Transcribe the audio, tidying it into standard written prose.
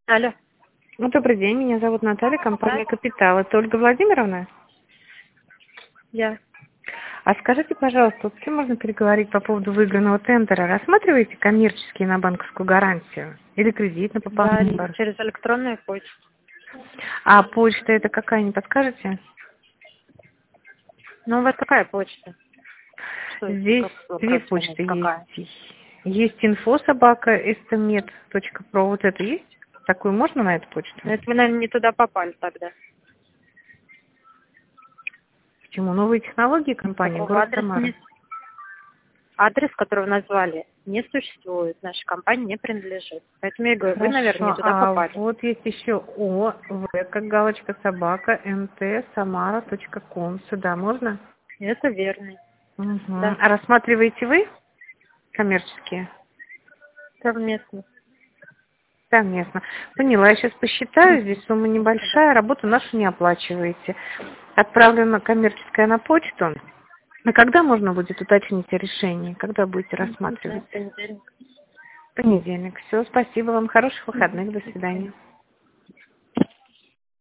Алло. Ну, добрый день, меня зовут Наталья, компания Да, «Капитал». Это Ольга Владимировна? я. А скажите, пожалуйста, вот с кем можно переговорить по поводу выигранного тендера? Рассматриваете коммерческие на банковскую гарантию? Или кредит на Да, пополнение? через электронную почту. А почта это какая, не подскажете? Ну, у вас какая почта? Что, Здесь две как почты понять, какая? есть. Есть info@stmet.pro. Вот это есть? Такую можно на эту почту? Ну, это вы, наверное, не туда попали тогда. Почему? Новые технологии компании, Такого город адреса Самара. не... Адрес, который вы назвали, не существует. Наша компания не принадлежит. Поэтому я говорю, вы, наверное, не Хорошо, туда а попали. вот есть еще О, В, как галочка собака, МТ, Самара.ком. Сюда можно? Это верно. Угу. Да, А рассматриваете вы коммерческие? совместно. Совместно. Поняла, я сейчас посчитаю, здесь сумма небольшая, работу нашу не оплачиваете. Отправлена коммерческая на почту. А когда можно будет уточнить о решении? Когда будете Не знаю, рассматривать? в понедельник. Понедельник. Все, спасибо вам. Хороших выходных. До свидания.